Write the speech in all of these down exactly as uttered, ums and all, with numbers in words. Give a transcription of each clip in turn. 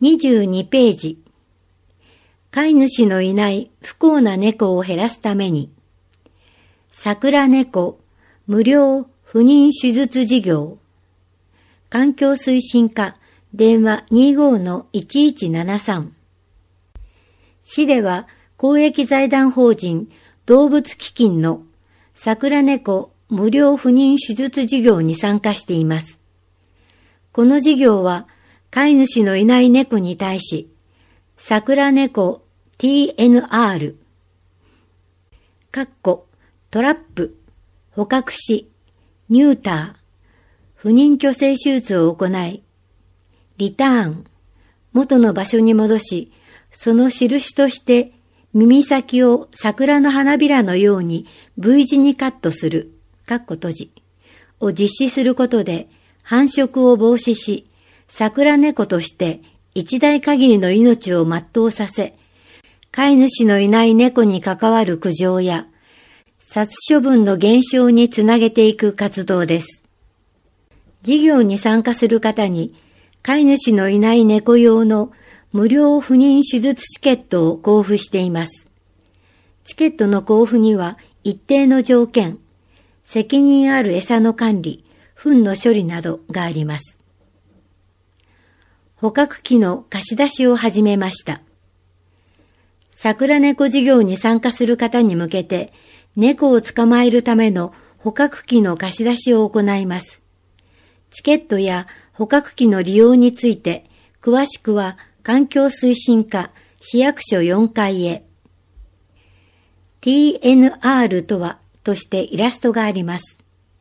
にじゅうにページ。飼い主のいない不幸な猫を減らすために、桜猫無料不妊手術事業。環境推進課電話 にじゅうごのいちいちななさん。市では公益財団法人動物基金の桜猫無料不妊手術事業に参加しています。この事業は飼い主のいない猫に対し、桜猫 ティーエヌアール、かっこトラップ、捕獲し、ニューター、不妊去勢手術を行い、リターン、元の場所に戻し、その印として耳先を桜の花びらのように V 字にカットする、かっこ閉じ、を実施することで繁殖を防止し、桜猫として一代限りの命を全うさせ、飼い主のいない猫に関わる苦情や、殺処分の減少につなげていく活動です。事業に参加する方に、飼い主のいない猫用の無料不妊手術チケットを交付しています。チケットの交付には一定の条件、責任ある餌の管理、糞の処理などがあります。捕獲器の貸し出しを始めました。桜猫事業に参加する方に向けて、猫を捕まえるための捕獲器の貸し出しを行います。チケットや捕獲器の利用について、詳しくは環境推進課市役所よんかいへ。ティーエヌアール とはとしてイラストがあります。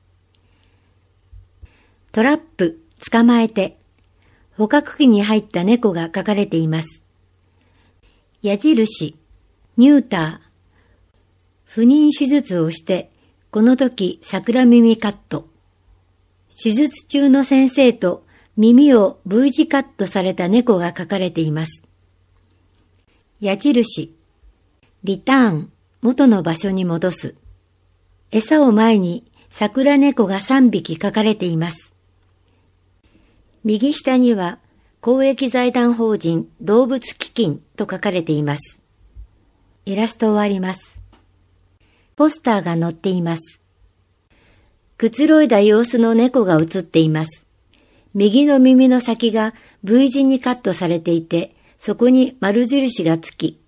トラップ、捕まえて、捕獲器に入った猫が描かれています。矢印、ニューター、不妊手術をして、この時桜耳カット。手術中の先生と耳を V 字カットされた猫が描かれています。矢印、リターン、元の場所に戻す。餌を前に桜猫がさんびき描かれています。右下には公益財団法人動物基金と書かれています。イラスト終わります。ポスターが載っています。くつろいだ様子の猫が写っています。右の耳の先が V 字にカットされていて、そこに丸印がつき、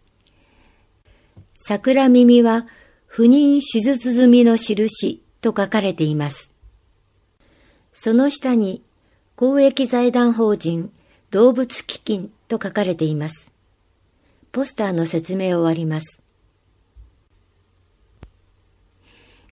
桜耳は不妊手術済みの印と書かれています。その下に公益財団法人動物基金と書かれています。ポスターの説明を終わります。